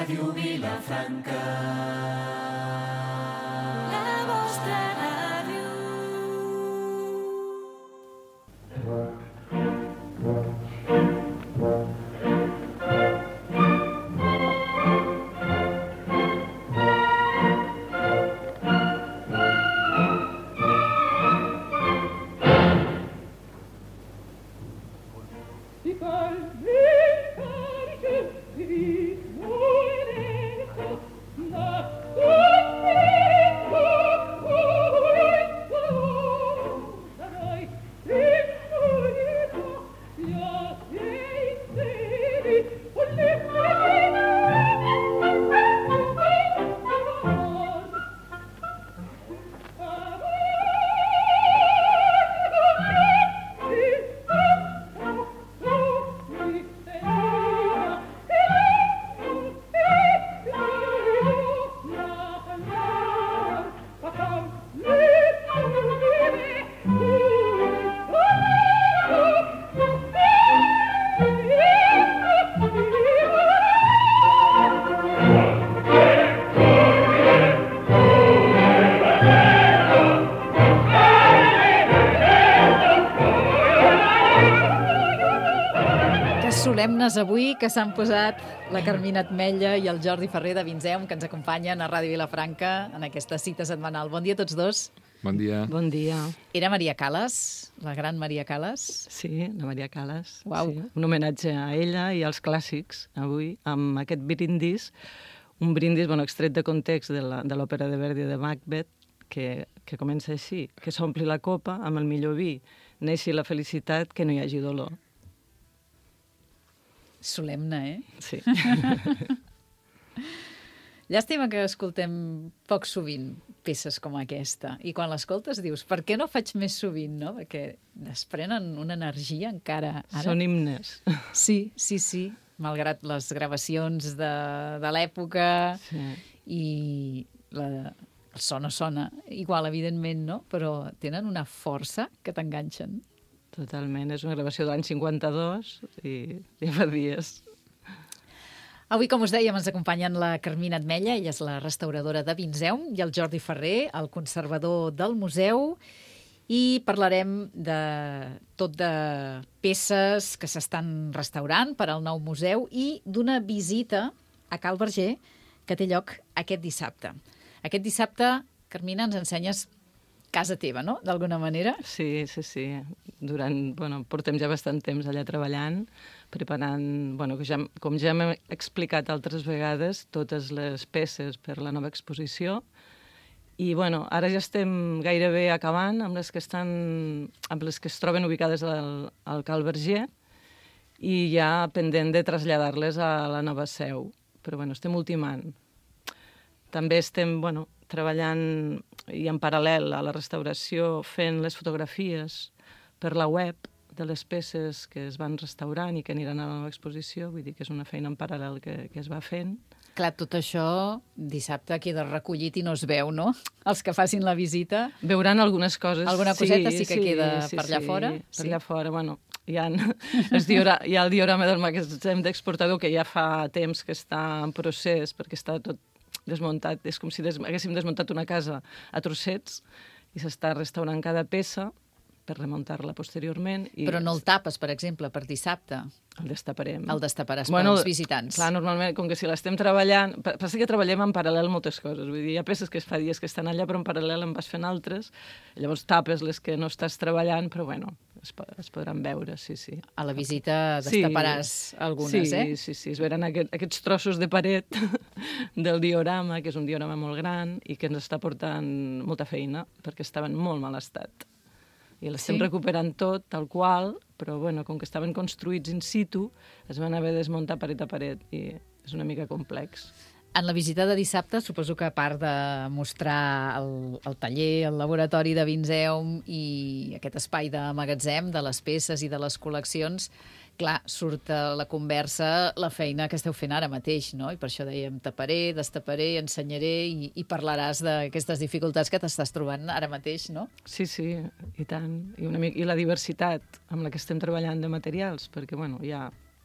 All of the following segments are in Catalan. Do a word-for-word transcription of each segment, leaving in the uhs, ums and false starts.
Ràdio Vilafranca, la vostra ràdio. Solemnes avui, que s'han posat la Carmina Atmetlla i el Jordi Ferrer de Vinzeum, que ens acompanyen a Ràdio Vilafranca en aquesta cita setmanal. Bon dia a tots dos. Bon dia. Bon dia. Era Maria Callas, la gran Maria Callas. Sí, la Maria Callas. Uau. Sí. Un homenatge a ella i als clàssics, avui, amb aquest brindis, un brindis bueno, extret de context de l'òpera de Verdi de Macbeth, que, que comença així, que s'ompli la copa amb el millor vi, neixi la felicitat, que no hi hagi dolor. Solemne, eh? Sí. Llàstima que escoltem poc sovint peces com aquesta. I quan l'escoltes dius, per què no faig més sovint, no? Perquè desprenen una energia encara ara. Són himnes. Sí, sí, sí. Malgrat les gravacions de, de l'època sí. i la, el so no sona igual, evidentment, no? Però tenen una força que t'enganxen. Totalment, és una gravació de l'any cinquanta-dos i ja fa dies. Avui, com us dèiem, ens acompanyen la Carmina Atmetlla, ella és la restauradora de Vinzeum, i el Jordi Ferrer, el conservador del museu, i parlarem de tot de peces que s'estan restaurant per al nou museu i d'una visita a Cal Verger que té lloc aquest dissabte. Aquest dissabte, Carmina, ens ensenyes casa teva, no?, d'alguna manera. Sí, sí, sí. Durant, bueno, portem ja bastant temps allà treballant, preparant, bueno, ja, com ja hem explicat altres vegades, totes les peces per la nova exposició. I, bueno, ara ja estem gairebé acabant amb les que estan, amb les que es troben ubicades al, al Cal Verger i ja pendent de traslladar-les a la nova seu. Però, bueno, estem ultimant. També estem, bueno, treballant i en paral·lel a la restauració fent les fotografies per la web de les peces que es van restaurant i que aniran a la nova exposició. Vull dir que és una feina en paral·lel que, que es va fent. Clar, tot això dissabte queda recollit i no es veu, no? Els que facin la visita. Veuran algunes coses. Alguna coseta sí, sí que sí, queda sí, per allà sí, fora? Per sí. allà fora, bueno, hi ha, el diora, hi ha el diorama del magatzem d'exportador que ja fa temps que està en procés perquè està tot desmuntat. És com si des, haguéssim desmuntat una casa a trossets i s'està restaurant cada peça per remuntar-la posteriorment. I però no el tapes, per exemple, per dissabte? El destaparem. El destaparàs bueno, per als visitants. Clar, normalment, com que si l'estem treballant... Passa que treballem en paral·lel moltes coses. Vull dir, hi ha peces que es fa dies que estan allà, però en paral·lel en vas fent altres. Llavors tapes les que no estàs treballant, però bueno, es, es podran veure, sí, sí. A la visita destaparàs sí, algunes, sí, eh? Sí, sí, sí. Es veuran aquest, aquests trossos de paret del diorama, que és un diorama molt gran i que ens està portant molta feina, perquè estava en molt mal estat. I l'estem sí? recuperant tot, tal qual, però bueno, com que estaven construïts in situ, es van haver de desmuntar paret a paret i és una mica complex. En la visita de dissabte, suposo que a part de mostrar el, el taller, el laboratori de Vinzeum i aquest espai de magatzem, de les peces i de les col·leccions, clar, surt a la conversa la feina que esteu fent ara mateix, no? I per això dèiem taparé, destaparé, ensenyaré i, i parlaràs d'aquestes dificultats que t'estàs trobant ara mateix, no? Sí, sí, i tant. I, una mica, i la diversitat amb la que estem treballant de materials, perquè, bueno, hi ha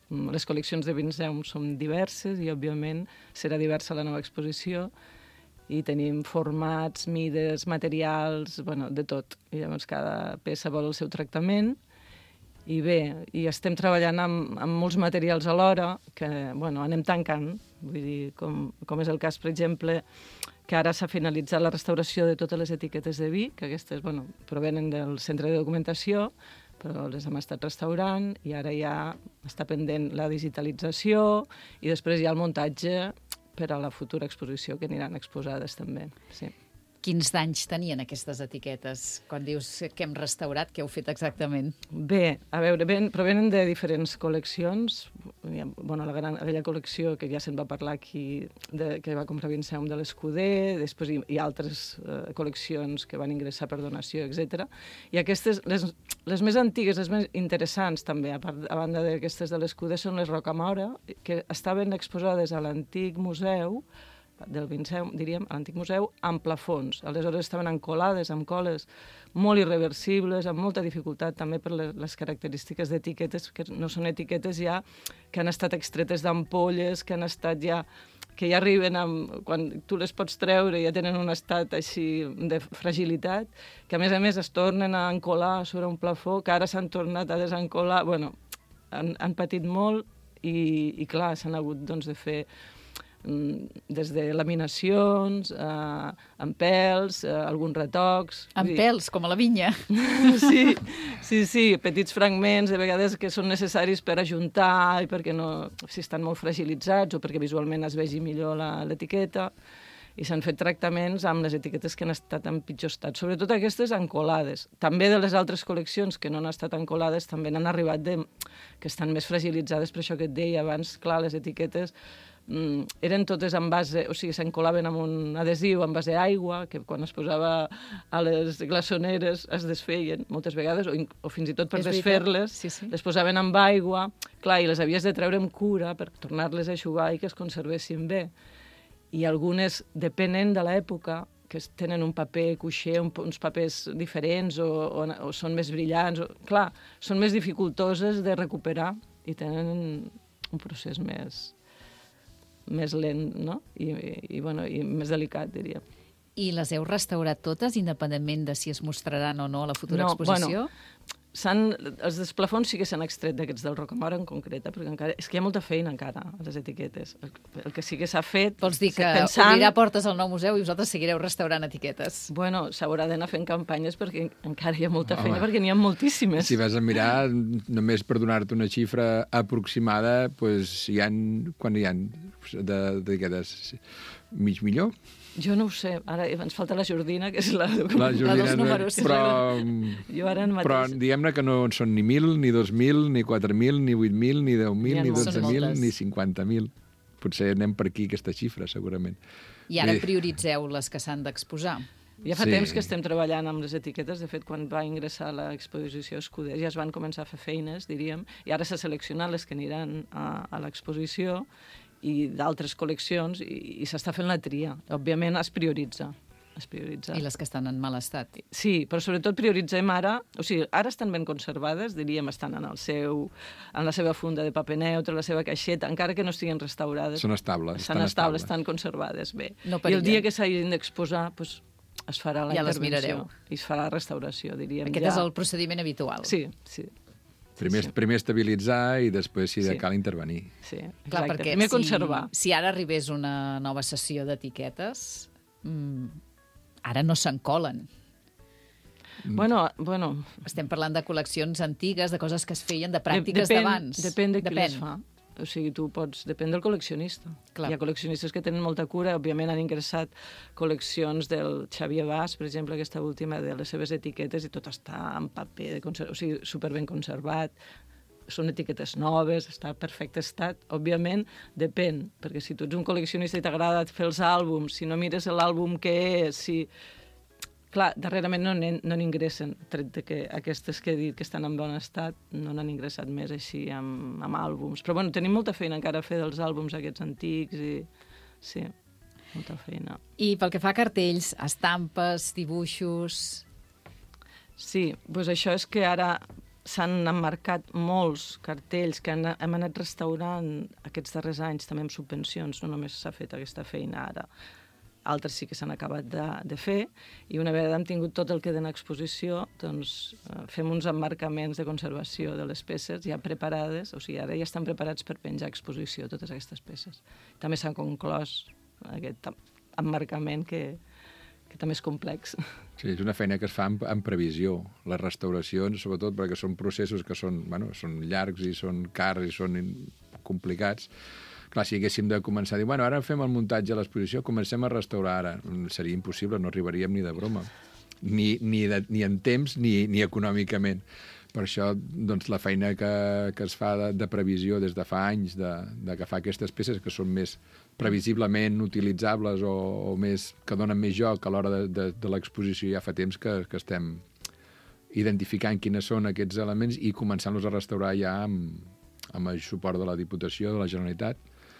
les col·leccions de Vinseum són diverses i, òbviament, serà diversa la nova exposició i tenim formats, mides, materials, bueno, de tot. I llavors cada peça vol el seu tractament. I bé, i estem treballant amb, amb molts materials alhora que, bueno, anem tancant. Vull dir, com, com és el cas, per exemple, que ara s'ha finalitzat la restauració de totes les etiquetes de vi, que aquestes, bueno, provenen del centre de documentació, però les hem estat restaurant i ara ja està pendent la digitalització i després hi ha el muntatge per a la futura exposició que aniran exposades també, sí. Quins danys tenien aquestes etiquetes? Quan dius que hem restaurat, què heu fet exactament? Bé, a veure, ben, provenen de diferents col·leccions. Bueno, la gran, aquella col·lecció que ja se'n va parlar aquí, de, que va comprar Vinseum de l'Escuder, després hi, hi ha altres eh, col·leccions que van ingressar per donació, etcètera. I aquestes, les, les més antigues, les més interessants també, a, part, a banda d'aquestes de l'Escuder, són les Rocamora, que estaven exposades a l'antic museu del Vinseum, diríem, a l'antic museu, amb plafons. Aleshores estaven encolades, amb coles molt irreversibles, amb molta dificultat també per les, les característiques d'etiquetes, que no són etiquetes ja que han estat extretes d'ampolles, que han estat ja que ja arriben amb, quan tu les pots treure ja tenen un estat així de fragilitat, que a més a més es tornen a encolar sobre un plafó, que ara s'han tornat a desencolar, bueno, han, han patit molt i, i clar, s'han hagut doncs, de fer des de laminacions, eh, amb pèls, eh, alguns retocs... Amb pèls, com a la vinya. Sí, sí, sí, petits fragments, de vegades que són necessaris per ajuntar i perquè no, si estan molt fragilitzats o perquè visualment es vegi millor l'etiqueta. I s'han fet tractaments amb les etiquetes que han estat en pitjor estat, sobretot aquestes encolades. També de les altres col·leccions que no han estat encolades també n'han arribat de, que estan més fragilitzades, per això que et deia abans, clar, les etiquetes mm, eren totes en base, o sigui, s'encolaven amb un adhesiu en base a aigua, que quan es posava a les glaçoneres es desfeien moltes vegades, o, o fins i tot per desfer-les, sí, sí. les posaven amb aigua, clar, i les havies de treure amb cura per tornar-les a eixugar i que es conservessin bé. I algunes, depenent de l'època, que tenen un paper cuixer, un, uns papers diferents o, o, o són més brillants. O, clar, són més dificultoses de recuperar i tenen un procés més, més lent, no? I, i, i, bueno, i més delicat, diria. I les heu restaurat totes, independentment de si es mostraran o no a la futura no, exposició? Bueno, els desplafons sí que s'han extret d'aquests del Rocamora en concreta, perquè encara, és que hi ha molta feina encara a les etiquetes. El, el que sí que s'ha fet... Vols dir que pensant... obrirà portes al nou museu i vosaltres seguireu restaurant etiquetes? Bueno, s'haurà d'anar fent campanyes perquè encara hi ha molta Home, feina, perquè n'hi ha moltíssimes. Si vas a mirar, només per donar-te una xifra aproximada, pues, hi ha, quan hi ha d'etiquetes? Mig milió? Jo no ho sé, ara ens falta la Jordina, que és la... La Jordina, la dels números. Però, jo ara mateix... però diguem-ne que no són ni mil, ni dos mil, ni quatre mil, ni vuit mil, ni deu mil, Ja ni no. dotze Són mil, moltes. ni cinquanta mil. Potser anem per aquí, aquesta xifra, segurament. I ara Bé. prioritzeu les que s'han d'exposar. Ja fa Sí. temps que estem treballant amb les etiquetes. De fet, quan va ingressar l'exposició Escuder ja es van començar a fer feines, diríem, i ara s'ha seleccionat les que aniran a, a l'exposició i d'altres col·leccions, i, i s'està fent la tria. Òbviament es prioritza. Es prioritza. I les que estan en mal estat. Sí, però sobretot prioritzem ara, o sigui, ara estan ben conservades, diríem, estan en el seu, en la seva funda de paper neutre, la seva caixeta, encara que no estiguin restaurades. Són estables. Estan estables, estan conservades bé. No I el perillen. dia que s'hagin d'exposar, doncs, es farà la Ja les intervenció. mirareu. I es farà la restauració, diríem. Aquest ja. és el procediment habitual. Sí, sí. Primer, sí. primer estabilitzar i després, si de Sí. cal, intervenir. Sí, exacte. Clar, perquè Primer si, conservar. si ara arribés una nova sessió d'etiquetes, mmm, ara no s'encolen. Bueno, bueno, Estem parlant de col·leccions antigues, de coses que es feien, de pràctiques depèn, d'abans. Depèn de qui les fa. O sigui, tu pots... Depèn del col·leccionista. Clar. Hi ha col·leccionistes que tenen molta cura. Òbviament han ingressat col·leccions del Xavier Bas, per exemple, aquesta última de les seves etiquetes, i tot està en paper, de conser... o sigui, superben conservat. Són etiquetes noves, està en perfecte estat. Òbviament, depèn, perquè si tu ets un col·leccionista i t'agrada fer els àlbums, si no mires l'àlbum que és, si... Clar, darrerament no no n'ingressen, tret de que aquestes que he dit que estan en bon estat no n'han ingressat més així amb, amb àlbums. Però bueno, tenim molta feina encara a fer dels àlbums aquests antics i sí, molta feina. I pel que fa a cartells, estampes, dibuixos... Sí, doncs això és que ara s'han emmarcat molts cartells que han, hem anat restaurant aquests darrers anys, també amb subvencions, no només s'ha fet aquesta feina ara, altres sí que s'han acabat de, de fer, i una vegada hem tingut tot el que de exposició, doncs fem uns emmarcaments de conservació de les peces ja preparades, o sigui, ara ja estan preparats per penjar a exposició totes aquestes peces. També s'ha conclòs aquest emmarcament que, que també és complex. Sí, és una feina que es fa en, en previsió. Les restauracions, sobretot perquè són processos que són, bueno, són llargs i són cars i són complicats. Clar, si haguéssim de començar a dir, bueno, ara fem el muntatge a l'exposició, comencem a restaurar ara. Seria impossible, no arribaríem ni de broma. Ni, ni, de, ni en temps ni, ni econòmicament. Per això, doncs, la feina que, que es fa de, de previsió des de fa anys, d'agafar aquestes peces que són més previsiblement utilitzables o, o més, que donen més joc a l'hora de, de, de l'exposició, ja fa temps que, que estem identificant quines són aquests elements i començant-los a restaurar ja amb, amb el suport de la Diputació, de la Generalitat.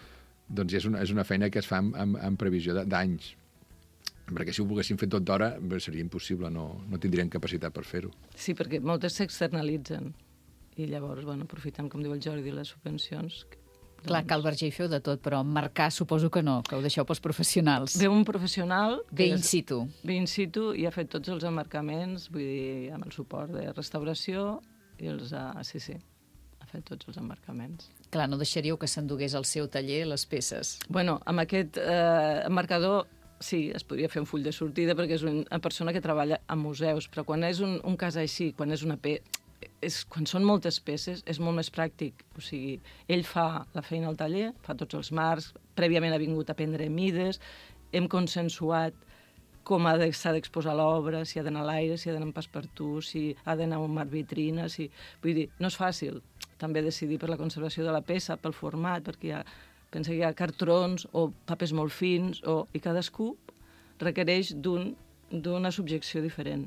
Doncs és una, és una feina que es fa en, en, en previsió d'anys. Perquè si ho volguéssim fer tot d'hora seria impossible, no, no tindríem capacitat per fer-ho. Sí, perquè moltes s'externalitzen. I llavors, bueno, aprofitant, com diu el Jordi, les subvencions... Doncs... Clar, que al Verger hi feu de tot, però marcar suposo que no, que ho deixeu pels professionals. Ve un professional... Ve in situ. Ve in situ i ha fet tots els emmarcaments, vull dir, amb el suport de restauració, i els ha... Sí, sí, ha fet tots els emmarcaments. Clar, no deixaríeu que s'endugués al seu taller les peces. Bueno, amb aquest eh, emmarcador sí, es podria fer un full de sortida perquè és una persona que treballa a museus, però quan és un, un cas així, quan és una pe... és, quan són moltes peces, és molt més pràctic. O sigui, ell fa la feina al taller, fa tots els marcs, prèviament ha vingut a prendre mides, hem consensuat com s'ha d'exposar l'obra, si ha d'anar a l'aire, si ha d'anar en passepartout, si ha d'anar a un marc vitrina, si... Vull dir, no és fàcil també decidir per la conservació de la peça, pel format, perquè hi ha, pensa que hi ha cartrons o papers molt fins, o, i cadascú requereix d'una un, subjecció diferent.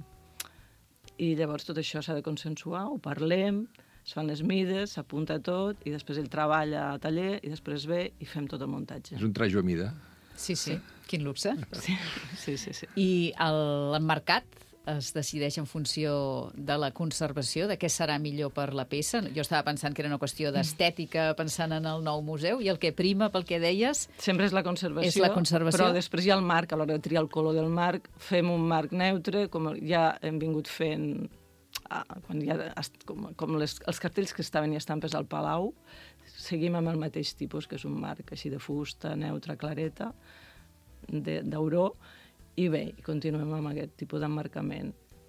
I llavors tot això s'ha de consensuar, ho parlem, es fan les mides, s'apunta tot, i després ell treballa a taller, i després ve i fem tot el muntatge. És un trajo a mida. Sí, sí, quin luxe. Sí, sí, sí. sí. I l'emmarcat es decideix en funció de la conservació, de què serà millor per la peça. Jo estava pensant que era una qüestió d'estètica, pensant en el nou museu, i el que prima, pel que deies... Sempre és la conservació, és la conservació. Però després hi ha el marc, a l'hora de triar el color del marc, fem un marc neutre, com ja hem vingut fent... Ah, quan ja, com com les, els cartells que estaven i estampes al Palau, seguim amb el mateix tipus, que és un marc així de fusta, neutre, clareta, d'auró, i bé, continuem amb aquest tipus d'emmarcament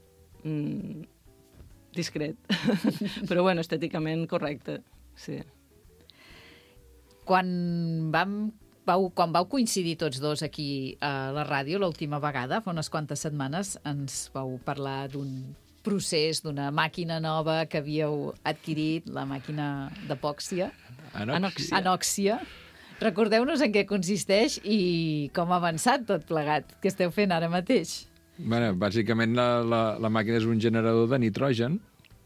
mm, discret, però bueno, estèticament correcte, sí. Quan vam, vau, quan vau coincidir tots dos aquí a la ràdio l'última vegada, fa unes quantes setmanes, ens vau parlar d'un procés, d'una màquina nova que havíeu adquirit, la màquina d'epòxia. Anòxia. Anòxia. Recordeu-nos en què consisteix i com ha avançat tot plegat. Què esteu fent ara mateix? Bueno, bàsicament la, la, la màquina és un generador de nitrogen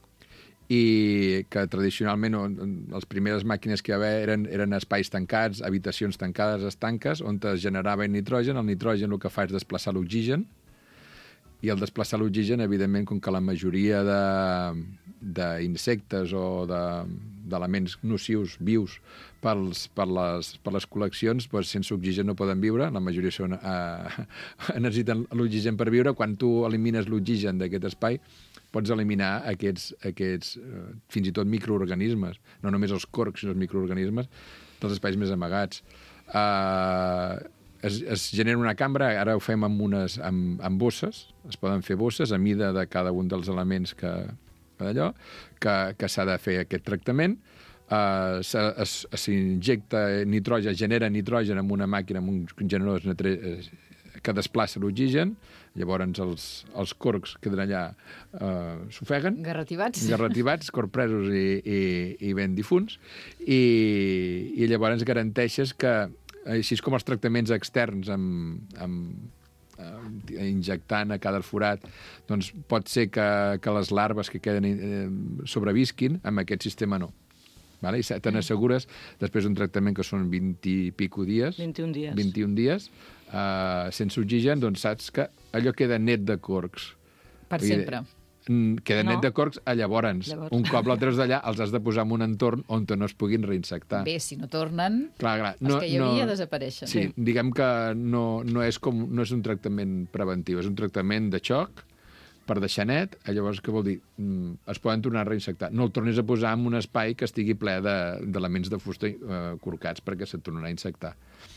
i que tradicionalment les primeres màquines que hi havia eren, eren espais tancats, habitacions tancades, estanques, on es generava nitrogen. El nitrogen el que fa és desplaçar l'oxigen, i al desplaçar l'oxigen, evidentment, com que la majoria d'insectes o d'elements de, nocius vius pels, per, les, per les col·leccions, doncs, sense oxigen no poden viure, la majoria són, eh, necessiten l'oxigen per viure. Quan tu elimines l'oxigen d'aquest espai, pots eliminar aquests, aquests eh, fins i tot microorganismes, no només els corcs, sinó els microorganismes, dels espais més amagats. Eh... Es, es genera una cambra, ara ho fem amb, unes, amb, amb bosses, es poden fer bosses a mida de cada un dels elements que, d'allò, que, que s'ha de fer aquest tractament. Uh, s'injecta nitrogen, es genera nitrogen amb una màquina, amb un generador que desplaça l'oxigen, llavors els, els corcs queden allà, uh, s'ofeguen. Garrativats. Garrativats, corpresos i, i, i ben difunts, i, i llavors garanteixes que així com els tractaments externs amb, amb, amb, injectant a cada forat, doncs pot ser que, que les larves que queden eh, sobrevisquin, amb aquest sistema no. Vale? I te n'assegures, després d'un tractament que són vint i pico dies, vint-i-un dies, vint-i-un dies eh, sense oxigen, doncs saps que allò queda net de corcs. Per sempre. queda No. net de corcs, a llavors, Llavors. un cop la treus d'allà, els has de posar en un entorn on no es puguin reinsectar. Bé, si no tornen, Clar, clar. els que hi havia desapareixen. Sí, diguem que no, no, és com, no és un tractament preventiu, és un tractament de xoc per deixar net. Llavors, què vol dir? Mm, es poden tornar a reinsectar. No el tornis a posar en un espai que estigui ple de- d'elements de, de fusta eh, corcats perquè se't tornarà a insectar.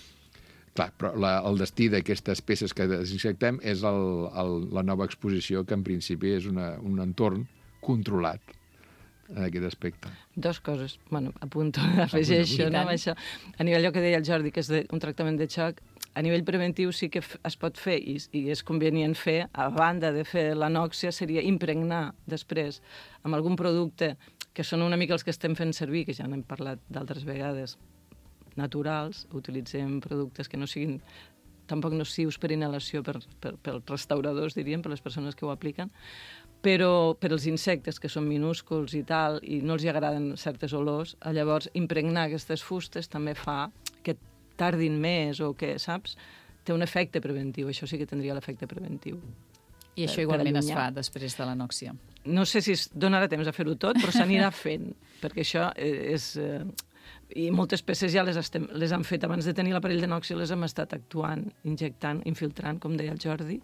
Clar, però la, el destí d'aquestes peces que desinsectem és el, el, la nova exposició, que en principi és una, un entorn controlat en aquest aspecte. Dos coses. Bueno, apunto, afegeixo, no, amb això. A nivell allò que deia el Jordi, que és de, un tractament de xoc, a nivell preventiu sí que f- es pot fer i, i és convenient fer, a banda de fer l'anòxia, seria impregnar després amb algun producte que són una mica els que estem fent servir, que ja n'hem parlat d'altres vegades, naturals, utilitzem productes que no siguin tampoc nocius per inhalació per, per, pels restauradors, diríem, per les persones que ho apliquen, però per als insectes, que són minúsculs i tal, i no els hi agraden certes olors, llavors impregnar aquestes fustes també fa que tardin més o que, saps, té un efecte preventiu. Això sí que tindria l'efecte preventiu. I això per igualment es allunyar. fa després de l'anòxia. No sé si es donarà temps a fer-ho tot, però s'anirà fent, perquè això eh, és... Eh, i moltes peces ja les, estem, les han fet abans de tenir l'aparell d'anòxia, les hem estat actuant, injectant, infiltrant, com deia el Jordi.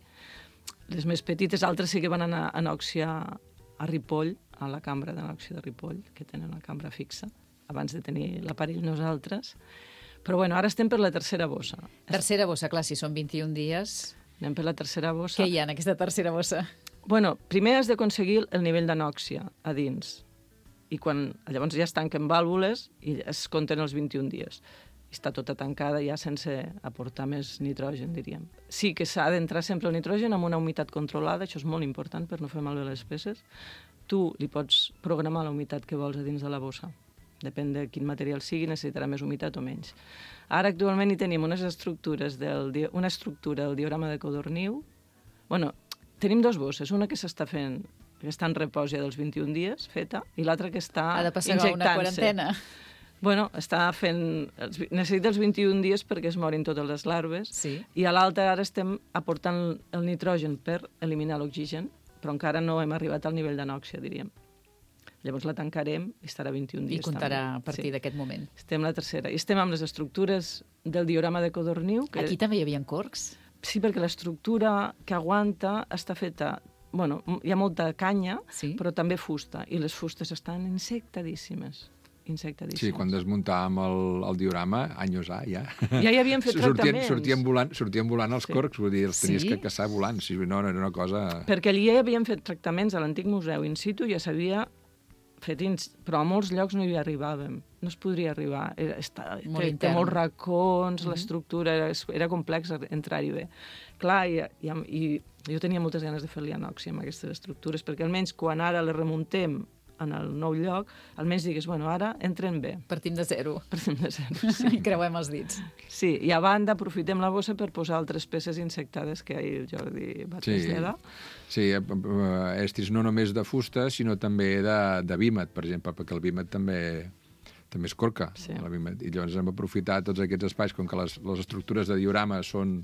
Les més petites, altres sí que van anar a anòxia a Ripoll, a la cambra d'anòxia de Ripoll, que tenen una cambra fixa, abans de tenir l'aparell nosaltres. Però bueno, ara estem per la tercera bossa. Tercera bossa, clar, si són vint-i-un dies, Anem per la tercera bossa. què hi ha en aquesta tercera bossa? Bueno, primer has d'aconseguir el nivell d'anòxia a dins. I quan llavors ja es tanquen vàlvules i es compten els vint-i-un dies. I està tota tancada ja sense aportar més nitrogen, diríem. Sí que s'ha d'entrar sempre el nitrogen amb una humitat controlada, això és molt important per no fer malbé les peces. Tu li pots programar la humitat que vols a dins de la bossa. Depèn de quin material sigui, necessitarà més humitat o menys. Ara actualment hi tenim unes estructures del, di- una estructura del diorama de Codorniu. Bueno, tenim dos bosses, una que s'està fent, que està en repòs ja dels vint-i-un dies, feta, i l'altra que està Ha de passar una injectant-se. quarantena. Bueno, està fent... Els, necessita els vint-i-un dies perquè es morin totes les larves. Sí. I a l'altra ara estem aportant el nitrogen per eliminar l'oxigen, però encara no hem arribat al nivell d'anòxia, diríem. Llavors la tancarem i estarà vint-i-un I dies. comptarà també. a partir Sí. d'aquest moment. Estem a la tercera. I estem amb les estructures del diorama de Codorniu. Que... Aquí també hi havia corcs? Sí, perquè l'estructura que aguanta està feta... Bueno, hi ha molta canya, Sí. però també fusta. I les fustes estan insectadíssimes. Insectadíssimes. Sí, quan desmuntàvem el, el diorama, anys A, ja. Ja hi havien fet sortien, tractaments. sortien volant, sortien volant els Sí. corcs, vull dir, els tenies Sí? que caçar volant. Sí, no, no, era una cosa... Perquè allí ja havien fet tractaments a l'antic museu in situ, ja s'havia fet, ins... però a molts llocs no hi arribàvem. No es podria arribar. Era, està, Molt té, té intern. molts racons, Mhm. l'estructura, era, era complex entrar-hi bé. Clar, i, i, i jo tenia moltes ganes de fer-li anòxia amb aquestes estructures, perquè almenys quan ara les remuntem en el nou lloc, almenys digues, bueno, ara entren bé. Partim de zero. Partim de zero, Sí. Creuem els dits. Sí, i a banda aprofitem la bossa per posar altres peces insectades que ahir el Jordi va Sí, traslladar. sí, eh, eh, estris no només de fusta, sinó també de, de vímet, per exemple, perquè el vímet també també és corca. Sí. La vímet. I llavors hem aprofitat tots aquests espais, com que les, les estructures de diorama són,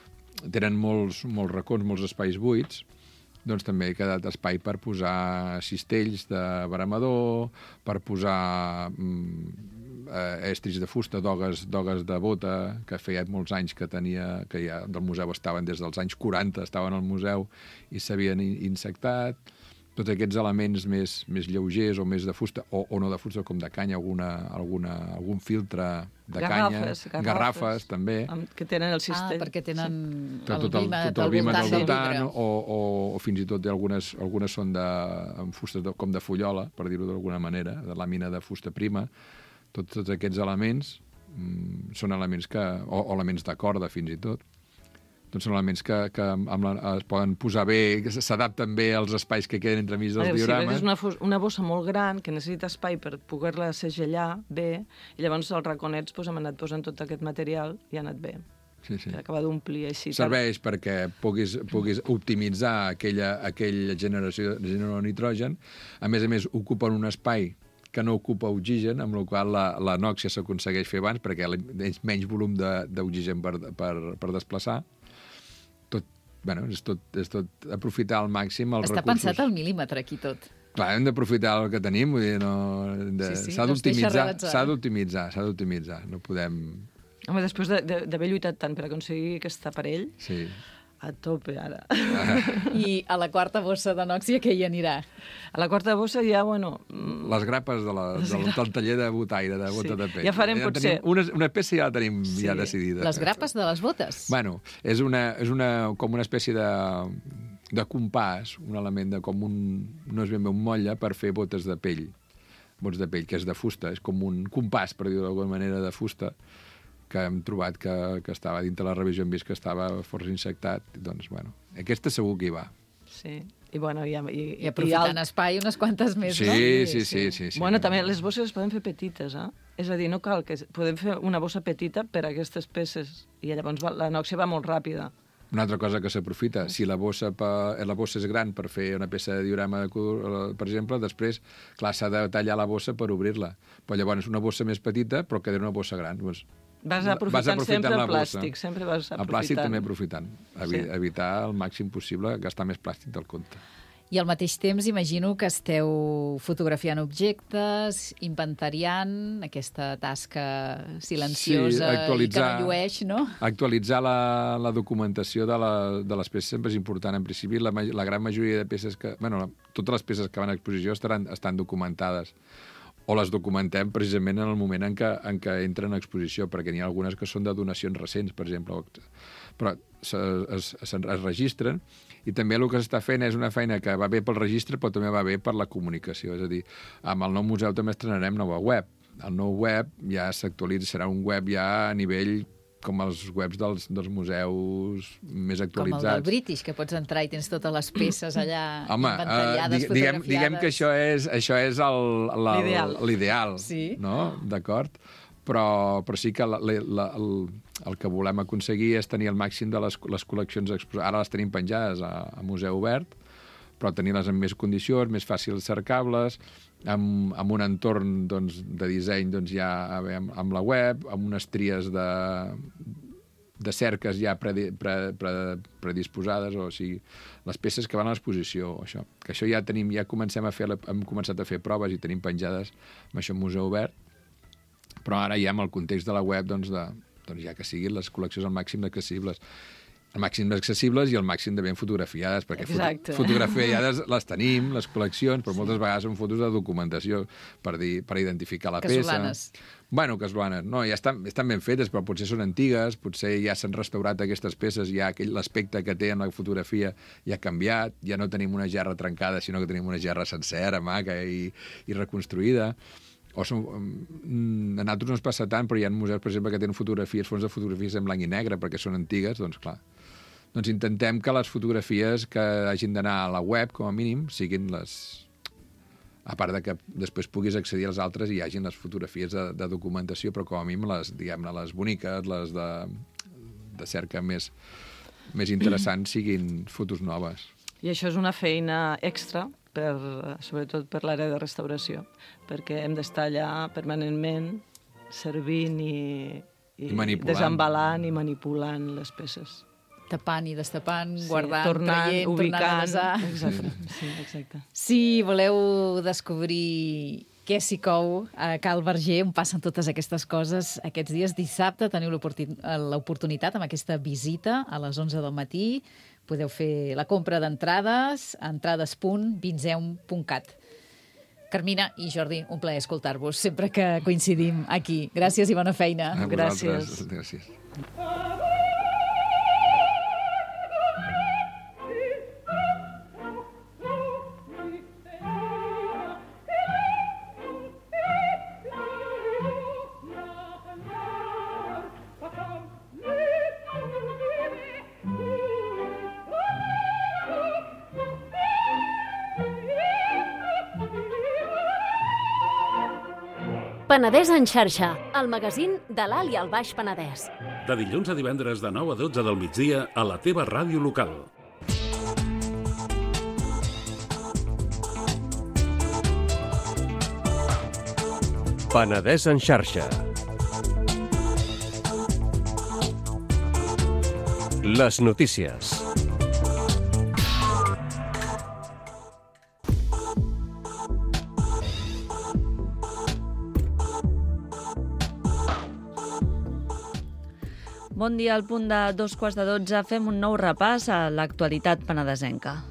tenen molts, molts racons, molts espais buits, doncs també ha quedat espai per posar cistells de baramador, per posar mm, eh, estris de fusta, dogues, dogues de bota, que feia molts anys que tenia, que ja del museu estaven des dels anys quaranta, estaven al museu i s'havien in- insectat. Tots aquests elements més, més lleugers o més de fusta, o, o no de fusta, com de canya, alguna, alguna, algun filtre de Garrafes, canya, garrafes. garrafes també. Amb, que tenen el Ah, cistell. perquè tenen Tot, el tot el, vímet tot el al vímet al voltant del voltant, vidre. o, o, o fins i tot algunes, algunes són de, amb fustes de, com de fullola, per dir-ho d'alguna manera, de làmina de fusta prima. Tots, tots aquests elements mm, són elements que, o, o elements de corda fins i tot, doncs són elements que, que amb la, es poden posar bé, que s'adapten bé als espais que queden entremig dels Eh, sí, diorames. és una, fos- una bossa molt gran que necessita espai per poder-la segellar bé, i llavors els raconets doncs, hem anat posant tot aquest material i ha anat bé. Sí, sí. Sí. Acaba d'omplir així. Serveix perquè puguis, puguis optimitzar aquella, aquella generació de nitrogen. A més a més, ocupen un espai que no ocupa oxigen, amb la qual la, l'anòxia s'aconsegueix fer abans perquè és menys volum de- d'oxigen per, per, per desplaçar. Tot, bueno, és tot, és tot aprofitar al màxim els Està recursos. pensat al mil·límetre aquí tot. Clar, hem d'aprofitar el que tenim, vull dir, no... De... Sí, sí, s'ha no es deixa d'optimitzar, realitzar. s'ha d'optimitzar, s'ha d'optimitzar. No podem... Home, després de- de- d'haver lluitat tant per aconseguir aquest aparell, Sí. a tope ara. I a la quarta bossa de Nòxia, què hi anirà? A la quarta bossa ja, bueno... mm, Les grapes de la, del, del taller de botaire, de bota Sí. de pell. Ja farem potser- tenim Una, una peça ja la tenim Sí. ja decidida. Les grapes de les botes? Bueno, és, una, és una, com una espècie de, de compàs, un element de com un... no és ben bé un motlle per fer botes de pell. Bots de pell, que és de fusta. És com un compàs, per dir-ho d'alguna manera, de fusta, que hem trobat que, que estava dintre la revisió, hem vist que estava força insectat. Doncs, bueno, aquesta segur que hi va. Sí. I, bueno, i, i, I aprofitant alt- espai, unes quantes més, Sí, no? sí, sí, sí, sí. Bueno, també les bosses es poden fer petites, eh? És a dir, no cal que... Podem fer una bossa petita per a aquestes peces i llavors va, la nòxia va molt ràpida. Una altra cosa que s'aprofita, si la bossa, pa, la bossa és gran per fer una peça de diorama, de cor- per exemple, després, clar, s'ha de tallar la bossa per obrir-la. Però llavors una bossa més petita, però que era una bossa gran. Doncs, Vas aprofitant sempre la el bossa. plàstic, sempre vas El aprofitant. plàstic també aprofitant. Evi Sí. Evitar al màxim possible gastar més plàstic del compte. I al mateix temps imagino que esteu fotografiant objectes, inventariant, aquesta tasca silenciosa Sí, actualitzar- i que no llueix, no? Actualitzar la, la documentació de, la, de les peces sempre és important. En principi, la, ma- la gran majoria de peces que... Bueno, la, totes les peces que van a exposició estaran, estan documentades. O les documentem precisament en el moment en què, en què entren a exposició, perquè n'hi ha algunes que són de donacions recents, per exemple, però se, es, es, es registren, i també el que s'està fent és una feina que va bé pel registre, però també va bé per la comunicació. És a dir, amb el nou museu també estrenarem nova web. El nou web ja s'actualitza, serà un web ja a nivell com els webs dels, dels museus més Com el actualitzats. del British, que pots entrar i tens totes les peces allà Home, inventariades, uh, diguem, fotografiades. diguem que això és, això és el- la- L'ideal. l'ideal, Sí. no? D'acord? Però, però sí que la, la, la, el, el que volem aconseguir és tenir el màxim de les, les col·leccions exposades. Ara les tenim penjades a, a museu obert, però tenir-les en més condicions, més fàcils cercables, amb, amb un entorn doncs, de disseny doncs, ja amb, amb la web, amb unes tries de, de cerques ja predi, pre, pre, predisposades, o sigui, les peces que van a l'exposició, això. Que això ja tenim, ja comencem a fer, hem començat a fer proves i tenim penjades amb això en museu obert, però ara ja amb el context de la web, doncs, de, doncs ja que siguin les col·leccions al màxim d'accessibles. Al màxim d'accessibles i al màxim de ben fotografiades, perquè Exacte. foto, fotografiades les tenim, les col·leccions, però moltes vegades són fotos de documentació per, dir, per identificar la Casolanes. peça. Bueno, casolanes. No, ja estan, estan ben fetes, però potser són antigues, potser ja s'han restaurat aquestes peces, ja aquell l'aspecte que té en la fotografia ja ha canviat, ja no tenim una gerra trencada, sinó que tenim una gerra sencera, maca i, i reconstruïda. O són, a nosaltres no ens passa tant, però hi ha museus, per exemple, que tenen fotografies, fons de fotografies en blanc i negre, perquè són antigues, doncs clar. Doncs intentem que les fotografies que hagin d'anar a la web, com a mínim, siguin les... A part de que després puguis accedir als altres i hi hagin les fotografies de, de documentació, però com a mínim les, diguem-ne, les boniques, les de, de cerca més, més interessants, siguin fotos noves. I això és una feina extra, per, sobretot per l'àrea de restauració, perquè hem d'estar allà permanentment servint i, I manipulant. desembalant i manipulant les peces. Tapant i destapant, Sí, guardant, tornant, traient, ubicant, tornant a desar. Exacte, sí, exacte. Si voleu descobrir què s'hi cou a Cal Verger, on passen totes aquestes coses aquests dies, dissabte teniu l'oportun- l'oportunitat amb aquesta visita a les onze del matí. Podeu fer la compra d'entrades a entrades punt vinzeum punt cat. Carmina i Jordi, un plaer escoltar-vos sempre que coincidim aquí. Gràcies i bona feina. A Gràcies. vosaltres. Gràcies. Penedès en xarxa, el magazín de l'Alt i el Baix Penedès. De dilluns a divendres de nou a dotze del migdia a la teva ràdio local. Penedès en xarxa. Les notícies. Bon dia, al punt de dos quarts de dotze fem un nou repàs a l'actualitat penedesenca.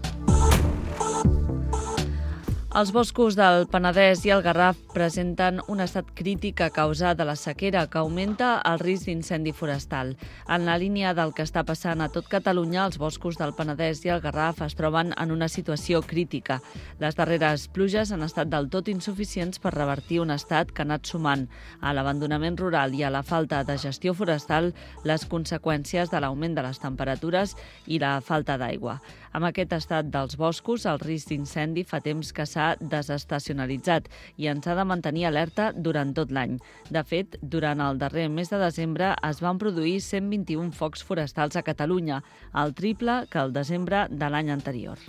Els boscos del Penedès i el Garraf presenten un estat crític a causa de la sequera que augmenta el risc d'incendi forestal. En la línia del que està passant a tot Catalunya, els boscos del Penedès i el Garraf es troben en una situació crítica. Les darreres pluges han estat del tot insuficients per revertir un estat que ha anat sumant a l'abandonament rural i a la falta de gestió forestal les conseqüències de l'augment de les temperatures i la falta d'aigua. Amb aquest estat dels boscos, el risc d'incendi fa temps que s'ha desestacionalitzat i ens ha de mantenir alerta durant tot l'any. De fet, durant el darrer mes de desembre es van produir cent vint-i-un focs forestals a Catalunya, el triple que el desembre de l'any anterior.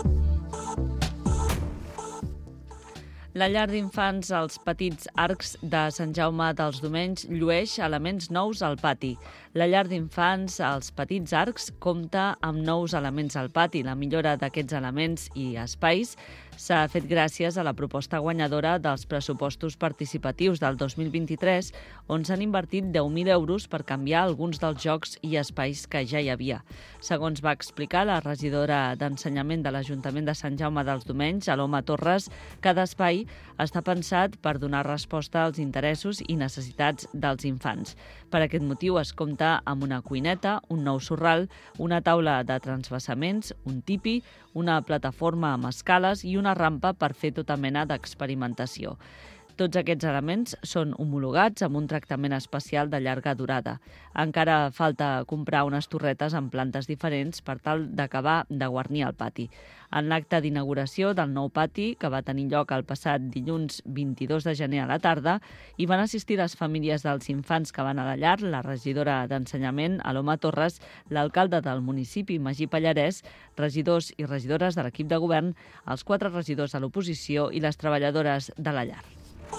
La llar d'infants als Petits Arcs de Sant Jaume dels Domenys llueix elements nous al pati. La llar d'infants als Petits Arcs compta amb nous elements al pati. La millora d'aquests elements i espais s'ha fet gràcies a la proposta guanyadora dels pressupostos participatius del dos mil vint-i-tres, on s'han invertit deu mil euros per canviar alguns dels jocs i espais que ja hi havia. Segons va explicar la regidora d'Ensenyament de l'Ajuntament de Sant Jaume dels Domenys, Aloma Torres, cada espai està pensat per donar resposta als interessos i necessitats dels infants. Per aquest motiu es compta amb una cuineta, un nou sorral, una taula de transvasaments, un tipi, una plataforma amb escales i una rampa per fer tota mena d'experimentació. Tots aquests elements són homologats amb un tractament especial de llarga durada. Encara falta comprar unes torretes amb plantes diferents per tal d'acabar de guarnir el pati. En l'acte d'inauguració del nou pati, que va tenir lloc el passat dilluns vint-i-dos de gener a la tarda, hi van assistir les famílies dels infants que van a la llar, la regidora d'Ensenyament, Aloma Torres, l'alcalde del municipi, Magí Pallarès, regidors i regidores de l'equip de govern, els quatre regidors de l'oposició i les treballadores de la llar.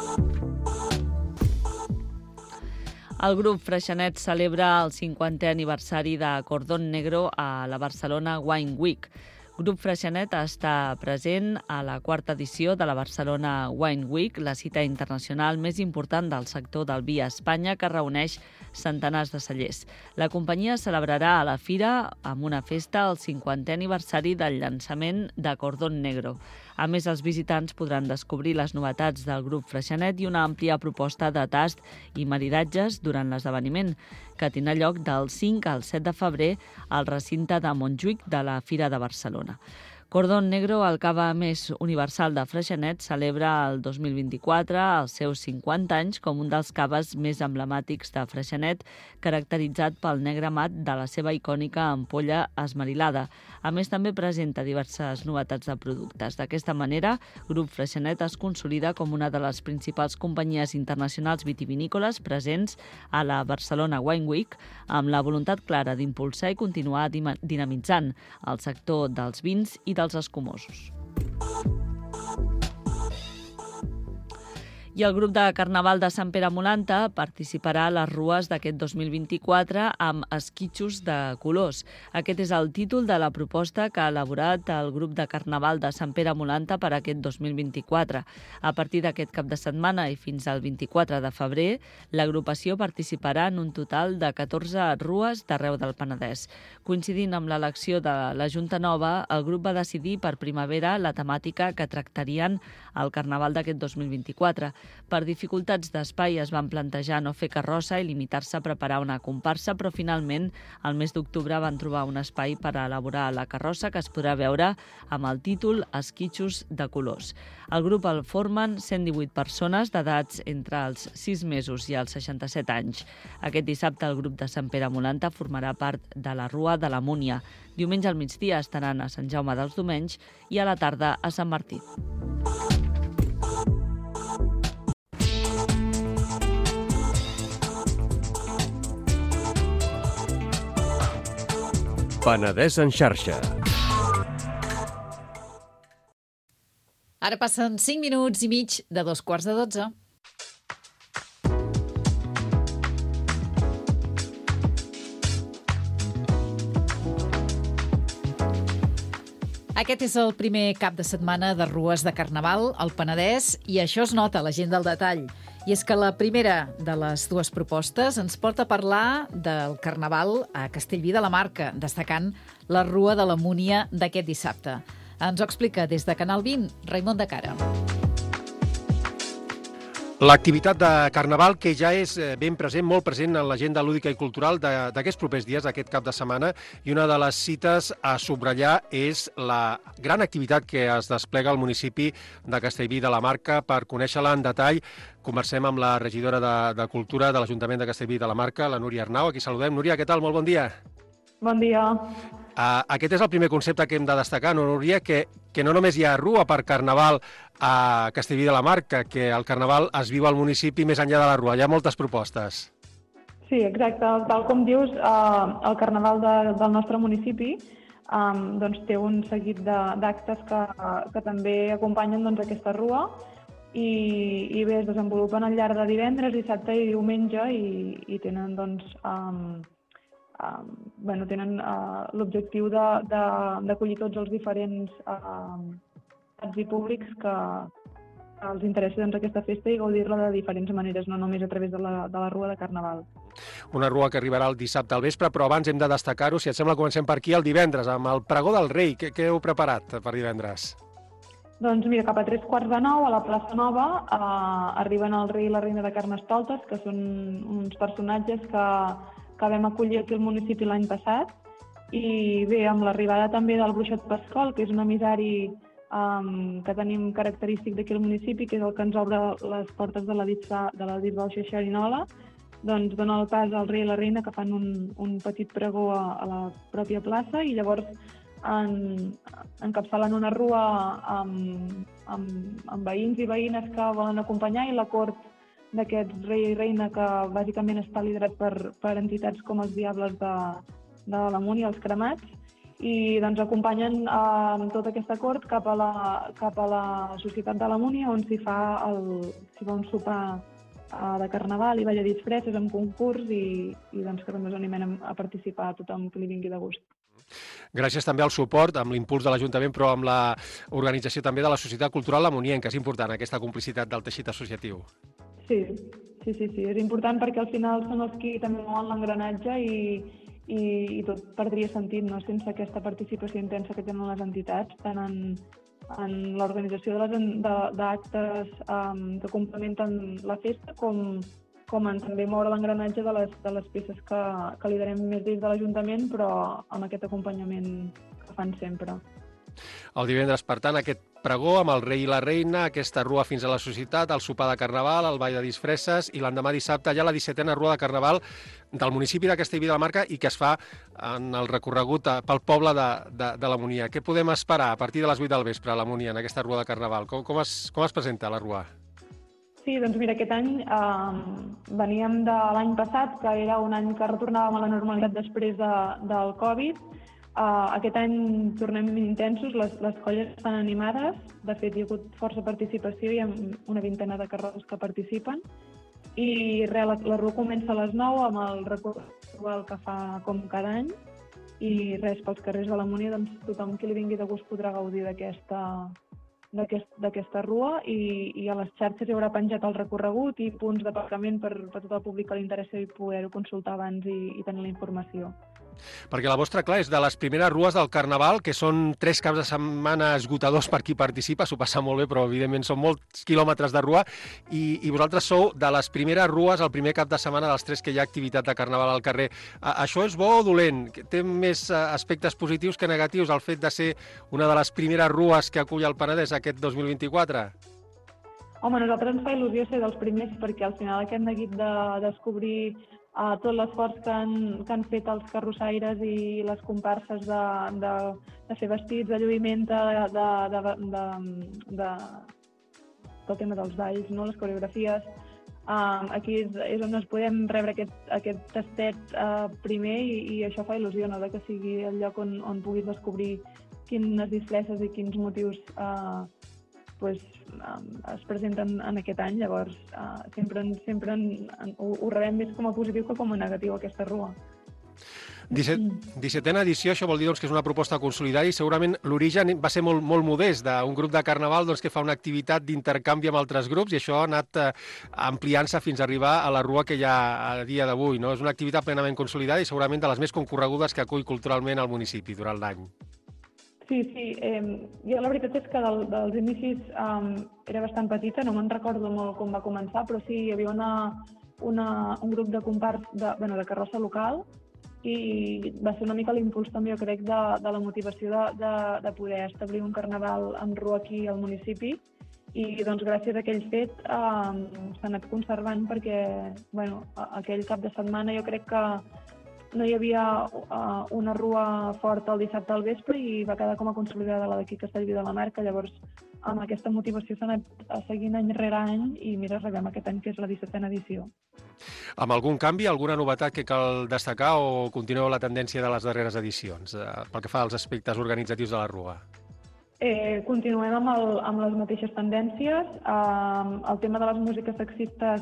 El grup Freixenet celebra el cinquantè aniversari de Cordón Negro a la Barcelona Wine Week. Grup Freixenet està present a la quarta edició de la Barcelona Wine Week, la cita internacional més important del sector del vi a Espanya, que reuneix centenars de cellers. La companyia celebrarà a la fira amb una festa el cinquantè aniversari del llançament de Cordón Negro. A més, els visitants podran descobrir les novetats del grup Freixenet i una àmplia proposta de tast i maridatges durant l'esdeveniment, que tindrà lloc del cinc al set de febrer al recinte de Montjuïc de la Fira de Barcelona. Cordón Negro, el cava més universal de Freixenet, celebra el dos mil vint-i-quatre els seus cinquanta anys com un dels caves més emblemàtics de Freixenet, caracteritzat pel negre mat de la seva icònica ampolla esmerilada. A més, també presenta diverses novetats de productes. D'aquesta manera, Grup Freixenet es consolida com una de les principals companyies internacionals vitivinícoles presents a la Barcelona Wine Week, amb la voluntat clara d'impulsar i continuar dinamitzant el sector dels vins i dels escumosos. I el grup de Carnaval de Sant Pere Molanta participarà a les rues d'aquest dos mil vint-i-quatre amb esquitxos de colors. Aquest és el títol de la proposta que ha elaborat el grup de Carnaval de Sant Pere Molanta per aquest dos mil vint-i-quatre. A partir d'aquest cap de setmana i fins al vint-i-quatre de febrer, l'agrupació participarà en un total de catorze rues d'arreu del Penedès. Coincidint amb l'elecció de la Junta Nova, el grup va decidir per primavera la temàtica que tractarien al Carnaval d'aquest dos mil vint-i-quatre. Per dificultats d'espai es van plantejar no fer carrossa i limitar-se a preparar una comparsa, però finalment al mes d'octubre van trobar un espai per a elaborar la carrossa que es podrà veure amb el títol Esquitxos de colors. El grup el formen cent divuit persones d'edats entre els sis mesos i els seixanta-set anys. Aquest dissabte el grup de Sant Pere Molanta formarà part de la Rua de la Múnia. Diumenge al migdia estaran a Sant Jaume dels Domenys i a la tarda a Sant Martí. Penedès en xarxa. Ara passen cinc minuts i mig de dos quarts de dotze. Aquest és el primer cap de setmana de rues de Carnaval al Penedès i això es nota a la gent del detall. I és que la primera de les dues propostes ens porta a parlar del Carnaval a Castellví de la Marca, destacant la Rua de la Múnia d'aquest dissabte. Ens ho explica des de Canal vint, Raimon de Cara. L'activitat de Carnaval, que ja és ben present, molt present en l'agenda lúdica i cultural d'aquests propers dies, d'aquest cap de setmana, i una de les cites a subratllar és la gran activitat que es desplega al municipi de Castellví de la Marca. Per conèixer-la en detall, conversem amb la regidora de, de Cultura de l'Ajuntament de Castellví de la Marca, la Núria Arnau. Aquí saludem. Núria, què tal? Molt bon dia. Bon dia. Uh, aquest és el primer concepte que hem de destacar, no, Núria, que, que no només hi ha rua per Carnaval a Castellví de la Marca, que el Carnaval es viu al municipi més enllà de la rua. Hi ha moltes propostes. Sí, exacte. Tal com dius, eh, el Carnaval de, del nostre municipi eh, doncs té un seguit d'actes que, que també acompanyen doncs, aquesta rua i, i bé, es desenvolupen al llarg de divendres, dissabte i diumenge i, i tenen doncs, eh, Uh, bueno, tenen uh, l'objectiu d'acollir tots els diferents uh, i públics que, que els interessi doncs, aquesta festa i gaudir-la de diferents maneres, no només a través de la, de la Rua de Carnaval. Una rua que arribarà el dissabte al vespre, però abans hem de destacar-ho, si et sembla, comencem per aquí el divendres, amb el Pregó del Rei. Què, què heu preparat per divendres? Doncs mira, cap a tres quarts de nou, a la plaça Nova, uh, arriben el rei i la reina de Carnestoltes, que són uns personatges que que vam acollir aquí al municipi l'any passat, i bé, amb l'arribada també del Bruixot Pascol, que és un emissari um, que tenim característic d'aquí al municipi, que és el que ens obre les portes de la Bisbal de la Bisbal Xerinola, doncs dona el pas al rei i la reina que fan un, un petit pregó a, a la pròpia plaça i llavors en, encapçalen una rua amb, amb, amb veïns i veïnes que volen acompanyar i la cort d'aquest rei i reina que bàsicament està liderat per, per entitats com els Diables de, de la Múnia, els Cremats, i doncs acompanyen eh, tota aquesta cort cap a la, cap a la Societat de la Múnia, on s'hi fa, el, s'hi fa un sopar eh, de Carnaval i balla disfresses amb concurs i, i doncs que també us animem a participar a tothom que li vingui de gust. Gràcies també al suport, amb l'impuls de l'Ajuntament, però amb l'organització també de la Societat Cultural Lamonienca. És important aquesta complicitat del teixit associatiu. Sí, sí, sí, sí, és important perquè al final són els qui també mouen l'engranatge i, i, i tot perdria sentit, no?, sense aquesta participació intensa que tenen les entitats, tant en, en l'organització d'actes um, que complementen la festa com, com en també moure l'engranatge de, les, de les peces que, que liderem més des de l'Ajuntament, però amb aquest acompanyament que fan sempre. El divendres, per tant, aquest pregó amb el rei i la reina, aquesta rua fins a la Societat, el sopar de Carnaval, el ball de disfresses i l'endemà dissabte ja la dissetena rua de Carnaval del municipi de Castellví de la Marca i que es fa en el recorregut pel poble de, de, de la Múnia. Què podem esperar a partir de les vuit del vespre a la Múnia en aquesta rua de Carnaval? Com, com, es, com es presenta la rua? Sí, doncs mira, aquest any eh, veníem de l'any passat, que era un any que retornàvem a la normalitat després de, del Covid. Uh, aquest any tornem intensos, les, les colles estan animades, de fet hi ha hagut força participació, hi ha una vintena de carrosses que participen i res, la, la rua comença a les nou amb el recorregut que fa com cada any i res, pels carrers de la Múnia doncs, tothom qui li vingui de gust podrà gaudir d'aquesta d'aquesta rua i, i a les xarxes hi haurà penjat el recorregut i punts d'aparcament per, per tot el públic que li interessi poder-ho consultar abans i, i tenir la informació. Perquè la vostra, clar, és de les primeres rues del Carnaval, que són tres caps de setmana esgotadors per qui participa, s'ho passa molt bé, però evidentment són molts quilòmetres de rua, i, i vosaltres sou de les primeres rues, el primer cap de setmana dels tres que hi ha activitat de Carnaval al carrer. A, això és bo o dolent? Té més aspectes positius que negatius, el fet de ser una de les primeres rues que acull el Penedès aquest dos mil vint-i-quatre? Home, a nosaltres ens fa il·lusió ser dels primers, perquè al final aquest neguit de descobrir Uh, tot l'esforç que, han, que han fet els carrossaires i les comparses de, de, de fer vestits, de lluïmenta, de, de, de, de, de, del tema dels balls, no? Les coreografies. Uh, aquí és, és on ens podem rebre aquest, aquest tastet uh, primer i, i això fa il·lusió, no? De que sigui el lloc on, on puguis descobrir quines disfresses i quins motius uh, pues, um, es presenten en aquest any, llavors uh, sempre, sempre en, en, ho, ho rebem més com a positiu que com a negatiu aquesta rua. dissetena edició, això vol dir doncs, que és una proposta consolidada i segurament l'origen va ser molt, molt modest d'un grup de carnaval doncs, que fa una activitat d'intercanvi amb altres grups i això ha anat eh, ampliant-se fins a arribar a la rua que hi ha a dia d'avui. No? És una activitat plenament consolidada i segurament de les més concorregudes que acull culturalment al municipi durant l'any. Sí, sí. Eh, jo la veritat és que del, dels inicis eh, era bastant petita, no me'n recordo molt com va començar, però sí, hi havia una, una, un grup de compars de, bueno, de carrossa local i va ser una mica l'impuls també, jo crec, de, de la motivació de, de, de poder establir un carnaval en rua aquí al municipi i doncs gràcies a aquell fet eh, s'ha anat conservant perquè bueno, aquell cap de setmana jo crec que no hi havia uh, una rua forta el dissabte al vespre i va quedar com a consolidada la d'aquí Castellví de la Marca. Llavors, amb aquesta motivació s'ha anat seguint any rere any i mira, arribem aquest any que és la dissetena edició. Amb algun canvi, alguna novetat que cal destacar o continueu la tendència de les darreres edicions eh, pel que fa als aspectes organitzatius de la rua? Eh, continuem amb, el, amb les mateixes tendències. Eh, el tema de les músiques sexistes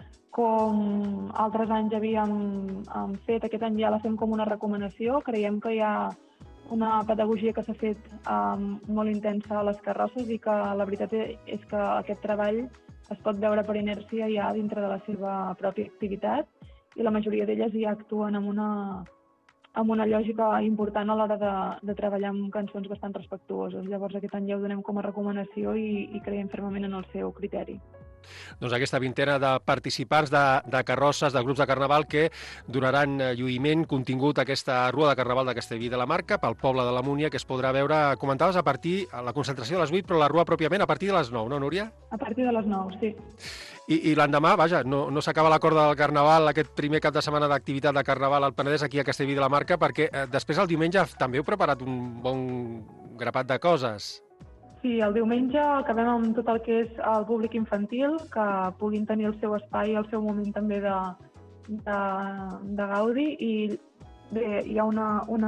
com altres anys havíem hem fet, aquest any ja la fem com una recomanació. Creiem que hi ha una pedagogia que s'ha fet um, molt intensa a les carrosses i que la veritat és que aquest treball es pot veure per inèrcia ja dintre de la seva pròpia activitat i la majoria d'elles ja actuen amb una, amb una lògica important a l'hora de, de treballar amb cançons bastant respectuoses. Llavors aquest any ja ho donem com a recomanació i, i creiem fermament en el seu criteri. Doncs aquesta vintena de participants de, de carrosses, de grups de carnaval que donaran lluïment, contingut a aquesta rua de carnaval de Castellví de la Marca pel poble de la Múnia, que es podrà veure, comentaves, a partir de la concentració de les vuit, però la rua pròpiament a partir de les nou, no, Núria? A partir de les nou, sí. I, i l'endemà, vaja, no, no s'acaba la corda del carnaval, aquest primer cap de setmana d'activitat de carnaval al Penedès aquí a Castellví de la Marca, perquè eh, després el diumenge també heu preparat un bon grapat de coses. Sí, el diumenge acabem amb tot el que és el públic infantil, que puguin tenir el seu espai i el seu moment també de, de, de gaudi. I bé, hi ha una, una,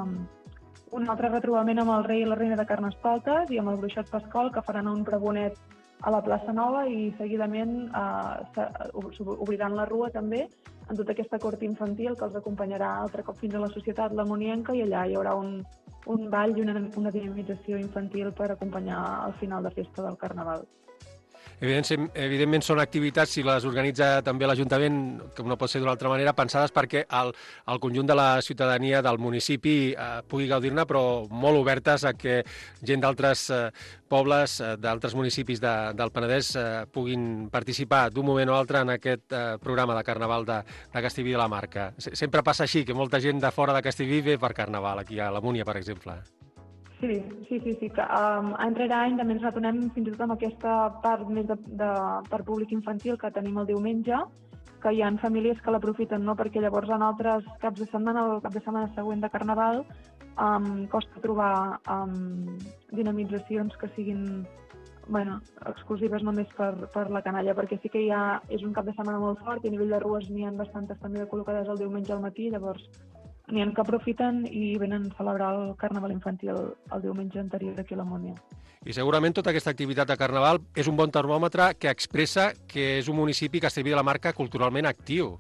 un altre retrobament amb el rei i la reina de Carnestoltes i amb el bruixot Pasqual, que faran un pregonet a la plaça Nova i seguidament eh, obriran la rua també en tota aquesta cort infantil que els acompanyarà altre cop fins a la societat lamonienca i allà hi haurà un, un ball i una, una dinamització infantil per acompanyar el final de festa del Carnaval. Evidentment, evidentment són activitats, si les organitza també l'Ajuntament, com no pot ser d'una altra manera, pensades perquè el, el conjunt de la ciutadania del municipi eh, pugui gaudir-ne, però molt obertes a que gent d'altres eh, pobles, eh, d'altres municipis de, del Penedès eh, puguin participar d'un moment o altre en aquest eh, programa de Carnaval de, de Castellví de la Marca. Sempre passa així, que molta gent de fora de Castellví ve per Carnaval, aquí a la Múnia, per exemple. Sí, sí, sí, sí que um, any rere any també ens retornem fins i tot amb aquesta part més de, de, per públic infantil que tenim el diumenge, que hi ha famílies que l'aprofiten, no? Perquè llavors en altres caps de setmana, el cap de setmana següent de Carnaval, um, costa trobar um, dinamitzacions que siguin bueno, exclusives només per, per la canalla, perquè sí que hi ha, és un cap de setmana molt fort i a nivell de rues n'hi ha bastantes també col·locades el diumenge al matí, llavors n'hi ha que aprofiten i venen a celebrar el Carnaval infantil el diumenge anterior aquí a la Múnia. I segurament tota aquesta activitat de Carnaval és un bon termòmetre que expressa que és un municipi, Castellví de la Marca, culturalment actiu.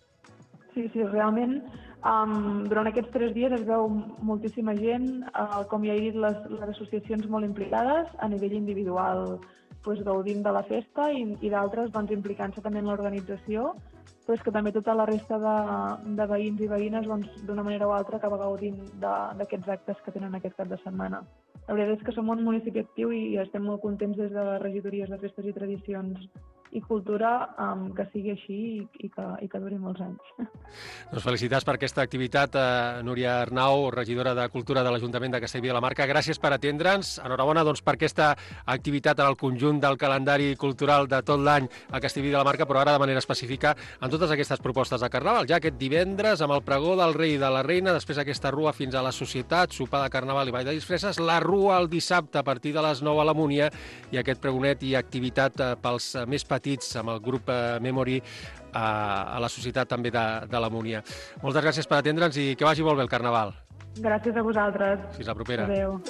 Sí, sí, realment um, durant aquests tres dies es veu moltíssima gent, uh, com ja he dit, les, les associacions molt implicades, a nivell individual pues, gaudint de la festa i, i d'altres doncs, implicant-se també en l'organització, però és que també tota la resta de, de veïns i veïnes doncs, d'una manera o altra acaba gaudint d'aquests actes que tenen aquest cap de setmana. La veritat és que som un municipi actiu i estem molt contents des de les regidories de festes i tradicions i cultura um, que sigui així i, i, que, i que duri molts anys. Doncs felicitats per aquesta activitat, eh, Núria Arnau, regidora de Cultura de l'Ajuntament de Castellví de la Marca. Gràcies per atendre'ns. Enhorabona doncs, per aquesta activitat en el conjunt del calendari cultural de tot l'any a Castellví de la Marca, però ara de manera específica en totes aquestes propostes de Carnaval. Ja aquest divendres amb el pregó del rei i de la reina, després aquesta rua fins a la societat, sopar de Carnaval i ball de disfresses, la rua el dissabte a partir de les nou a la Múnia i aquest pregonet i activitat eh, pels més petits amb el grup eh, Memory a, a la societat també de, de la Múnia. Moltes gràcies per atendre'ns i que vagi molt bé el Carnaval. Gràcies a vosaltres. Fins la propera. Adéu.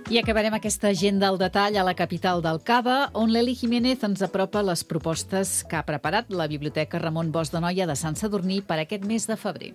I acabarem aquesta agenda al detall a la capital del Cava, on l'Eli Jiménez ens apropa les propostes que ha preparat la Biblioteca Ramon Bosch de Noia de Sant Sadurní per aquest mes de febrer.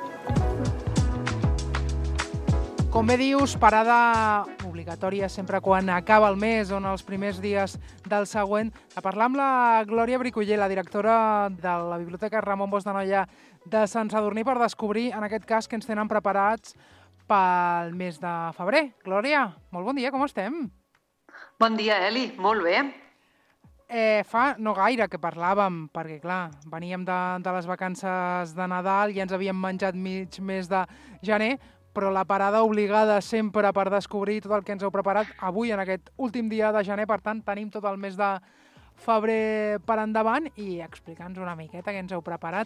Com bé dius, parada obligatòria sempre quan acaba el mes o en els primers dies del següent. A parlar amb la Glòria Bricoller, la directora de la Biblioteca Ramon Bosch de Noia de Sant Sadurní, per descobrir, en aquest cas, que ens tenen preparats pel mes de febrer. Glòria, molt bon dia, com estem? Bon dia, Eli, molt bé. Eh, fa no gaire que parlàvem, perquè, clar, veníem de, de les vacances de Nadal i ens havíem menjat mig mes de gener, però la parada obligada sempre per descobrir tot el que ens heu preparat avui, en aquest últim dia de gener. Per tant, tenim tot el mes de febrer per endavant i explica'ns una miqueta què ens heu preparat.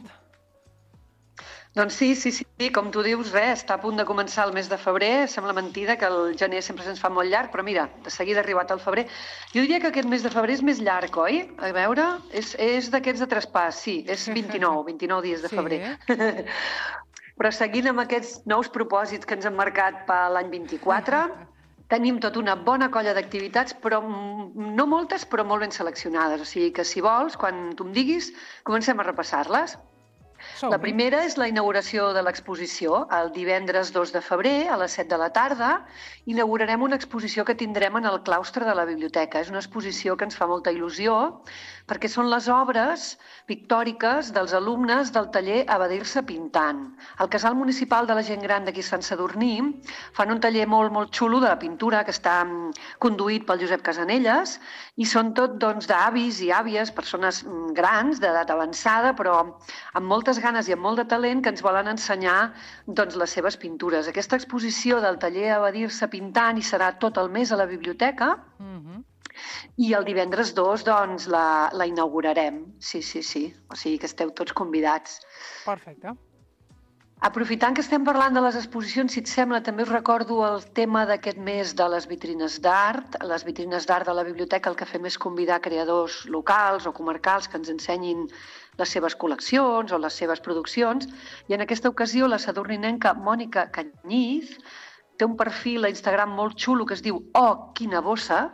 Doncs sí, sí, sí, com tu dius, res, està a punt de començar el mes de febrer. Sembla mentida que el gener sempre se'ns fa molt llarg, però mira, de seguida ha arribat el febrer. Jo diria que aquest mes de febrer és més llarg, oi? A veure, és, és d'aquests de traspàs, sí, és vint-i-nou, vint-i-nou dies de febrer. Sí. Però seguint amb aquests nous propòsits que ens han marcat per l'any vint-i-quatre, tenim tota una bona colla d'activitats, però no moltes, però molt ben seleccionades. O sigui que, si vols, quan tu em diguis, comencem a repassar-les. La primera és la inauguració de l'exposició. El divendres dos de febrer, a les set de la tarda, inaugurarem una exposició que tindrem en el claustre de la biblioteca. És una exposició que ens fa molta il·lusió, perquè són les obres pictòriques dels alumnes del taller Evadir-se pintant. Al Casal Municipal de la Gent Gran d'aquí Sant Sadurní fan un taller molt, molt xulo de pintura que està conduït pel Josep Casanelles i són tot doncs, d'avis i àvies, persones grans, d'edat avançada, però amb moltes ganes i amb molt de talent que ens volen ensenyar doncs, les seves pintures. Aquesta exposició del taller Evadir-se pintant hi serà tot el mes a la biblioteca. Mm-hmm. I el divendres dos, doncs, la, la inaugurarem. Sí, sí, sí. O sigui que esteu tots convidats. Perfecte. Aprofitant que estem parlant de les exposicions, si et sembla, també us recordo el tema d'aquest mes de les vitrines d'art. Les vitrines d'art de la biblioteca el que fem és convidar creadors locals o comarcals que ens ensenyin les seves col·leccions o les seves produccions. I en aquesta ocasió la sadurninenca Mònica Canyiz té un perfil a Instagram molt xulo que es diu Oh, quina bossa!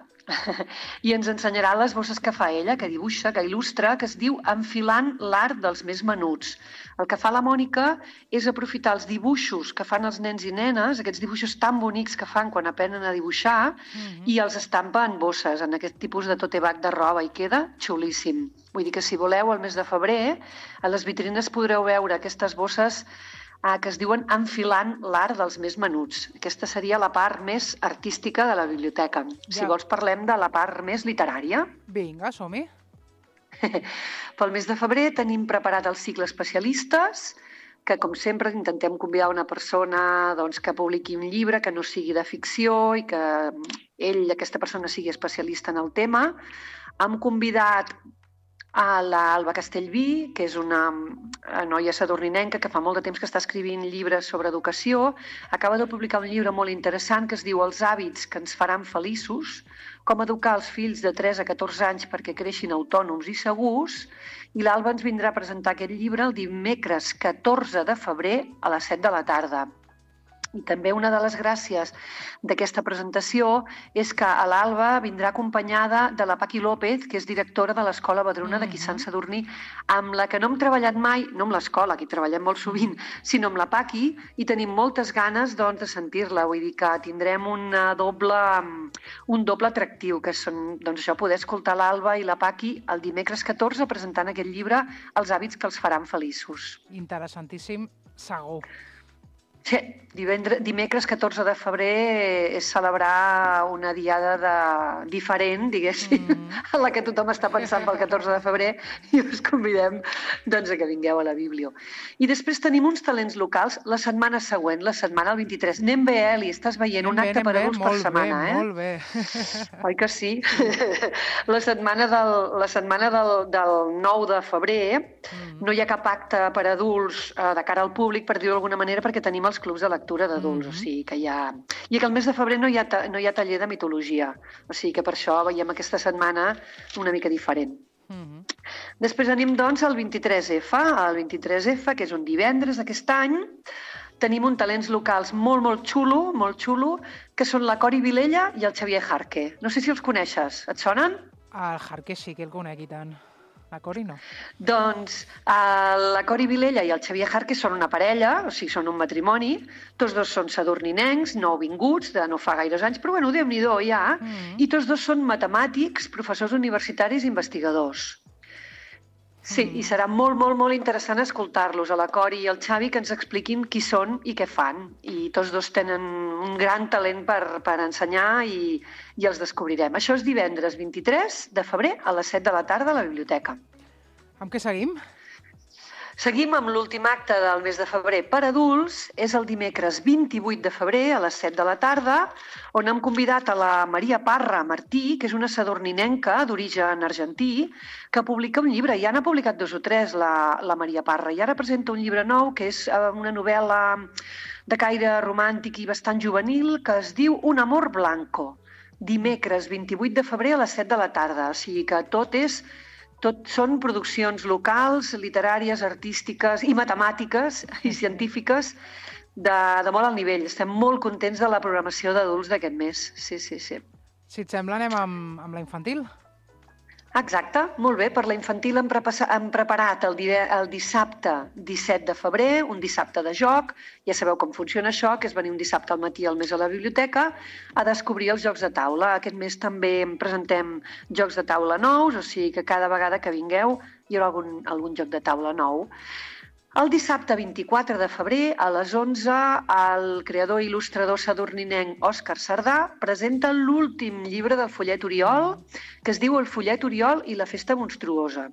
I ens ensenyarà les bosses que fa ella, que dibuixa, que il·lustra, que es diu Enfilant l'art dels més menuts. El que fa la Mònica és aprofitar els dibuixos que fan els nens i nenes, aquests dibuixos tan bonics que fan quan aprenen a dibuixar, mm-hmm. i els estampa en bosses, en aquest tipus de tote bag de roba, i queda xulíssim. Vull dir que si voleu, al mes de febrer, a les vitrines podreu veure aquestes bosses que es diuen Enfilant l'art dels més menuts. Aquesta seria la part més artística de la biblioteca. Ja. Si vols, parlem de la part més literària. Vinga, som-hi. Pel mes de febrer tenim preparat el cicle especialistes, que, com sempre, intentem convidar una persona doncs, que publiqui un llibre que no sigui de ficció i que ell, aquesta persona, sigui especialista en el tema. Hem convidat a l'Alba Castellví, que és una noia sadurninenca que fa molt de temps que està escrivint llibres sobre educació. Acaba de publicar un llibre molt interessant que es diu Els hàbits que ens faran feliços, com educar els fills de tres a catorze anys perquè creixin autònoms i segurs. I l'Alba ens vindrà a presentar aquest llibre el dimecres catorze de febrer a les set de la tarda. I també una de les gràcies d'aquesta presentació és que a l'Alba vindrà acompanyada de la Paqui López, que és directora de l'Escola Badruna d'aquí Sant Sadurní, amb la que no hem treballat mai, no amb l'escola, que hi treballem molt sovint, sinó amb la Paqui, i tenim moltes ganes doncs, de sentir-la. Vull dir que tindrem una doble, un doble atractiu, que són doncs, això, poder escoltar l'Alba i la Paqui el dimecres catorze presentant aquest llibre Els hàbits que els faran feliços. Interessantíssim, segur. Sí, divendres, dimecres catorze de febrer és celebrar una diada de... diferent, diguéssim, mm. a la que tothom està pensant pel catorze de febrer i us convidem doncs, a que vingueu a la Biblio. I després tenim uns talents locals la setmana següent, la setmana el vint-i-tres. Anem bé, Eli, estàs veient un acte per adults per setmana, eh? Molt bé, Oi que sí? La setmana del, la setmana del, del nou de febrer mm. no hi ha cap acte per adults eh, de cara al públic, per dir-ho d'alguna manera, perquè tenim els clubs de lectura d'adults, mm-hmm. o sigui que hi ha... I que al mes de febrer no hi ha, ta... no hi ha taller de mitologia, o sigui que per això veiem aquesta setmana una mica diferent. Mm-hmm. Després anem, doncs, al vint-i-tres efa. El vint-i-tres efa, que és un divendres d'aquest any, tenim un talents locals molt, molt xulo, molt xulo, que són la Cori Vilella i el Xavier Jarque. No sé si els coneixes. Et sonen? El Jarque sí que el conec i tant. La Cori no. Doncs eh, la Cori Vilella i el Xavier Jarque són una parella, o sigui, són un matrimoni. Tots dos són sadurninencs, nouvinguts, de no fa gaires anys, però bueno, Déu-n'hi-do ja. Mm. I tots dos són matemàtics, professors universitaris i investigadors. Sí, mm. i serà molt, molt, molt interessant escoltar-los, a la Cori i al Xavi, que ens expliquin qui són i què fan. I tots dos tenen un gran talent per, per ensenyar i, i els descobrirem. Això és divendres vint-i-tres de febrer a les set de la tarda a la biblioteca. Amb què seguim? Seguim amb l'últim acte del mes de febrer per adults. És el dimecres vint-i-vuit de febrer a les set de la tarda, on hem convidat a la Maria Parra Martí, que és una sadurninenca d'origen argentí, que publica un llibre. Ja n'ha publicat dos o tres, la, la Maria Parra, i ara presenta un llibre nou, que és una novel·la de caire romàntic i bastant juvenil, que es diu Un amor blanco. Dimecres vint-i-vuit de febrer a les set de la tarda. O sigui que tot és... Tot són produccions locals, literàries, artístiques i matemàtiques i científiques de, de molt alt nivell. Estem molt contents de la programació d'adults d'aquest mes. Sí, sí, sí. Si et sembla, anem amb, amb la infantil? Exacte, molt bé. Per la infantil hem, hem preparat el, el dissabte disset de febrer, un dissabte de joc. Ja sabeu com funciona això, que és venir un dissabte al matí al mes a la biblioteca a descobrir els jocs de taula. Aquest mes també presentem jocs de taula nous, o sigui que cada vegada que vingueu hi haurà algun, algun joc de taula nou. El dissabte vint-i-quatre de febrer, a les onze, el creador i il·lustrador sadurninenc Òscar Sardà presenta l'últim llibre del Follet Oriol, que es diu El Follet Oriol i la festa monstruosa.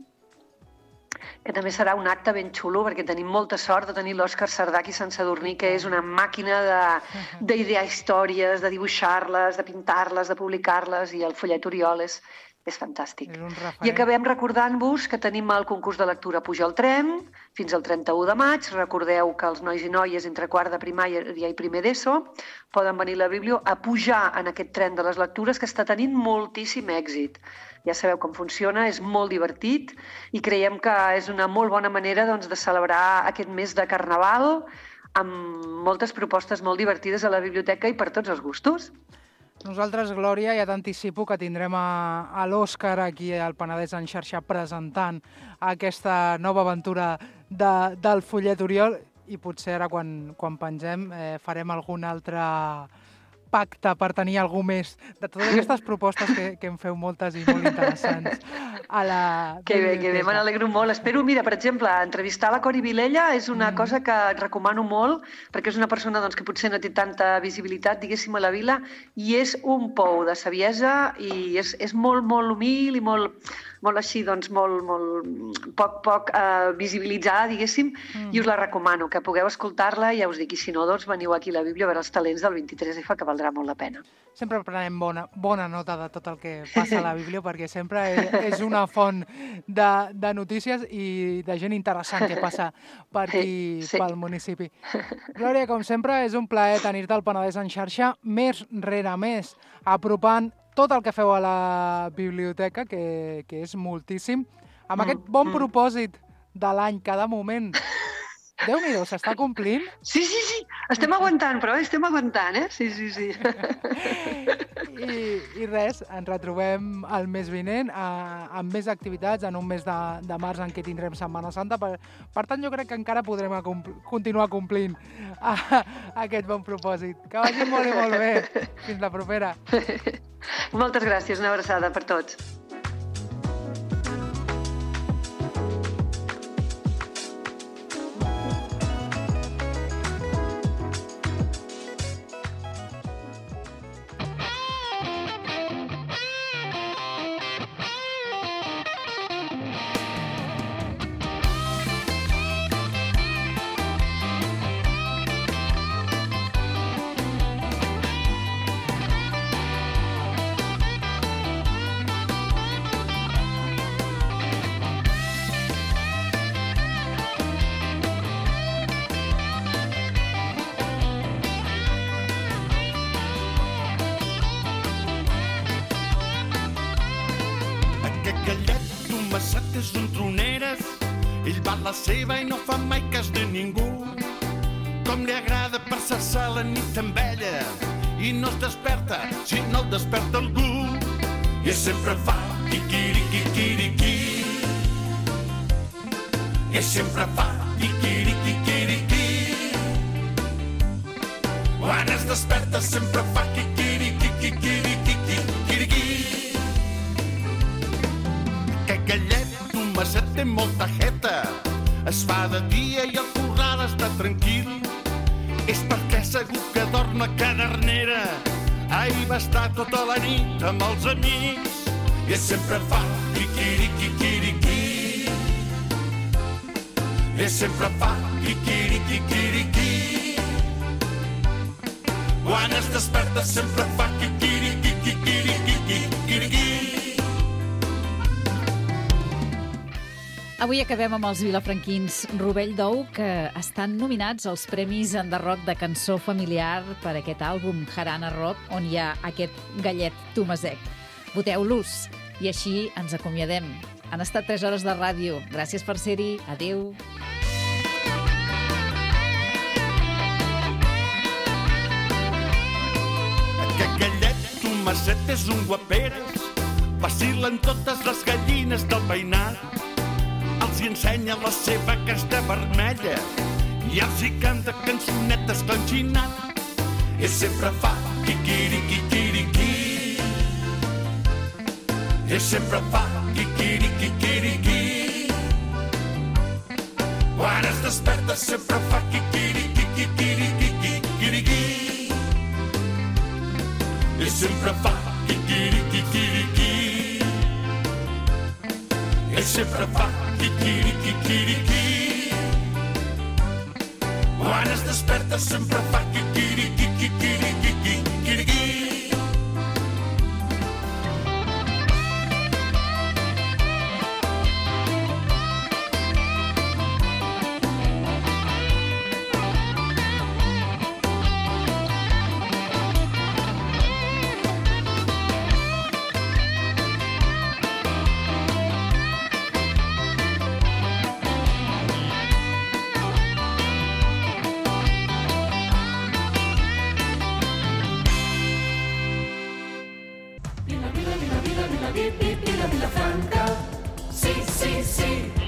Que també serà un acte ben xulo, perquè tenim molta sort de tenir l'Òscar Sardà aquí a Sant Sadurní, que és una màquina d'idear històries, de dibuixar-les, de pintar-les, de publicar-les, i el Follet Oriol és... És fantàstic. I acabem recordant-vos que tenim el concurs de lectura Puja al tren fins al trenta-u de maig. Recordeu que els nois i noies entre quart de primària i primer d'ESO poden venir a la Biblio a pujar en aquest tren de les lectures, que està tenint moltíssim èxit. Ja sabeu com funciona, és molt divertit i creiem que és una molt bona manera, doncs, de celebrar aquest mes de Carnaval amb moltes propostes molt divertides a la biblioteca i per tots els gustos. Nosaltres, Glòria, ja t'anticipo que tindrem a, a l'Òscar aquí al Penedès en xarxa presentant aquesta nova aventura de, del Follet Oriol, i potser ara quan, quan pengem eh, farem algun altre pacte per tenir algú més de totes aquestes propostes que, que em feu moltes i molt interessants a la Que bé, que bé, me n'alegro molt. Espero, mira, per exemple, entrevistar la Cori Vilella és una mm. cosa que et recomano molt, perquè és una persona, doncs, que potser no té tanta visibilitat, diguéssim, a la vila, i és un pou de saviesa i és, és molt, molt humil i molt, molt així, doncs, molt, molt poc, poc eh, visibilitzada, diguéssim, mm. i us la recomano, que pugueu escoltar-la, i ja us dic, i si no, doncs veniu aquí a la Bíblia a veure els talents del vint-i-tres F, que valdrà molt la pena. Sempre prenem bona, bona nota de tot el que passa a la Bíblia, perquè sempre és una font de, de notícies i de gent interessant que passa per aquí, sí, sí. pel municipi. Glòria, com sempre, és un plaer tenir-te al Penedès en xarxa, més rere més, apropant tot el que feu a la biblioteca, que, que és moltíssim, amb mm, aquest bon mm. propòsit de l'any, cada moment. Déu-n'hi-do, s'està complint? Sí, sí, sí, estem aguantant, però estem aguantant, eh? Sí, sí, sí. I, i res, ens retrobem el mes vinent a, amb més activitats, en un mes de, de març en què tindrem Setmana Santa. Per, per tant, jo crec que encara podrem acompl continuar complint a, a aquest bon propòsit. Que vagi molt i molt bé. Fins la propera. Moltes gràcies, una abraçada per tots. Macetes d'un troneres, ell va la seva i no fa mai cas de ningú. com li agrada passar-se la nit amb ella i no es desperta si no el desperta algú. I sempre fa quiquiriquiquiriqui. I sempre fa quiquiriquiquiriqui. Quan es desperta sempre fa quiquiriquiquiriqui. Aquest gallet Tomaset té molta jeta. Es fa de dia i el corral està tranquil. És perquè segur que dorm a cadernera. Ahir va estar tota la nit amb els amics i sempre fa quiquiriquiquiriqui. I sempre fa quiquiriquiquiriqui. Quan es desperta sempre fa quiquiriquiquiriqui. Avui acabem amb els vilafranquins Rovell d'Ou, que estan nominats als Premis Enderroc de Cançó Familiar per aquest àlbum Jarana Rock, on hi ha aquest gallet Tomaset. Voteu-los i així ens acomiadem. Han estat tres hores de ràdio. Gràcies per ser-hi. Adéu. Aquest gallet Tomaset és un guaperes. Vacilen totes les gallines del veïnat. Els hi ensenya la seva casta vermella i els hi canta cançonetes clanxinat. I sempre fa quiquiriquiquiriqui. I sempre fa quiquiriquiquiriqui. Quan es desperta sempre fa quiquiriquiquiriqui. I sempre fa quiquiriquiquiriqui. I sempre fa quiquiriquiquiriqui. Quan es desperta sempre fa quiquiriquiquiriqui. Vila, Vila, Vila, Vila, Vila, Vila, Vila Franca. Sí, sí, sí.